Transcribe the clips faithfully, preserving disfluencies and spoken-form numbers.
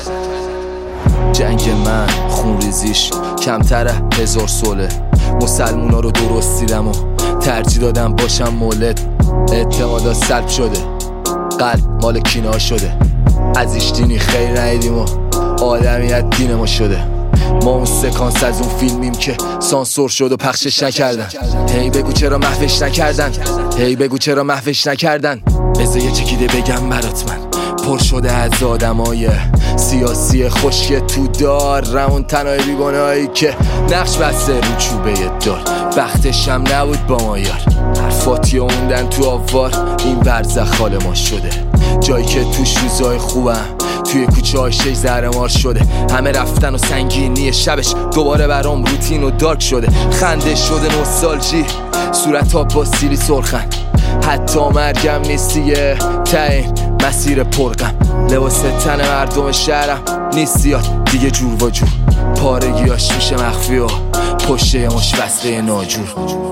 جنگ من خون ریزیش کمتره هزار ساله. مسلمونا رو درست دیدم و ترجیح دادم باشم مولد. اعتمادا سلب شده، قلب مال کینا شده. از ایش دینی خیر ندیدیم و آدمیت دین ما شده. ما اون سکانس از اون فیلمیم که سانسور شد و پخشش نکردن. هی بگو چرا محوش نکردن، هی بگو چرا محوش نکردن. بذار یه چکیده بگم برات، من پر شده از آدمای سیاسی خشک تو دار، رمون تنهای بیگانهایی که نقش بسته رو چوبه دار. بختش هم نبود با ما یار، حرفاتی موندن تو آوار. این برزخ حال ما شده، جایی که توش روزای خوبم توی کوچه های شی زهرمار شده. همه رفتن و سنگینی شبش دوباره برام روتین و دارک شده. خنده شده نوستالژی، صورت ها با سیلی سرخن. حتی مرگم نیست دیگه تا مسیر پرغم. لباس تن مردم شهرم نیست زیاد دیگه جور و جور. پارگیاش میشه مخفی و پشت یه مش بسته ناجور.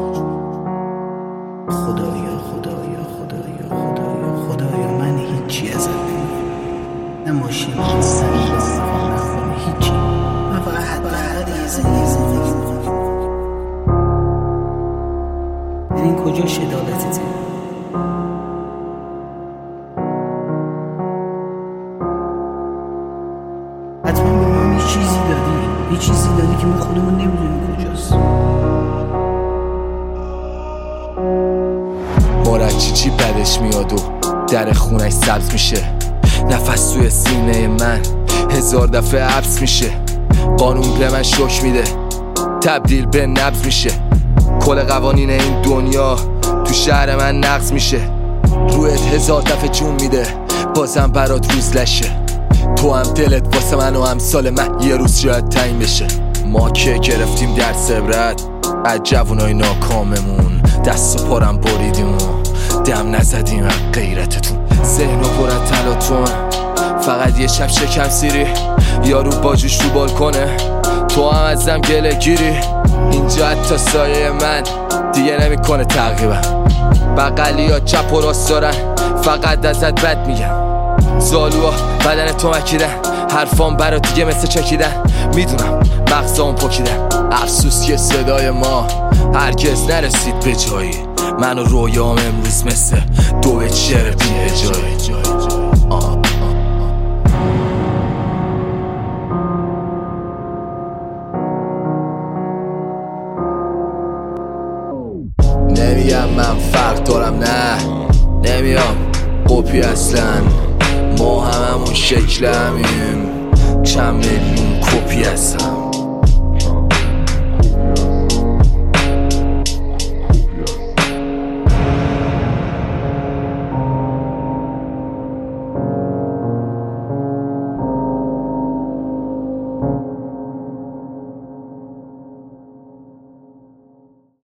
خدایا خدایا خدایا خدایا خدایا من هیچی ازت نمیخوام، نه ماشین نه سنگ نه هیچی. من فقط حد به حد یه زندگی میخوام. این کجا شدالتته؟ حتما به ما یه چیزی دادی، یه چیزی دادی که ما خودمون نمیدونیم کجاست. مرچی چی بدش میاد و در خونش سبز میشه. نفس توی سینه من هزار دفعه حبس میشه. قانون به من شوک میده، تبدیل به نبض میشه. کل قوانین این دنیا تو شهر من نقض میشه. رویت هزار دفعه جون میده، بازم برات روز لشه. تو هم دلت واسه من و امثال من یه روز شاید تعیین بشه. ما که گرفتیم درس عبرت از جوونای ناکاممون، دست و پارم بریدیم و دم نزدیم از غیرتتون. ذهن و پر از تلاطم، فقط یه شب شکم سیری. یارو باجوش رو بالکنه، تو هم ازم گله گیری. اینجا حتی سایه من دیگه نمیکنه تعقیبم. بغلی ها چپ و راست دارن، فقط ازت بد میگن. زالوها بدن تو مکیدن، حرفام برا دیگه مثل چکیدن. میدونم مغزام پکیدن، افسوس که صدای ما هرگز نرسید به جایی. من و رویام امروز مثل دو شعر بی هجایی. نمیگم من فرق دارم، نه نمیام قپی اصلا. ما هممون شکل همیم، چند میلیون کپی هستم.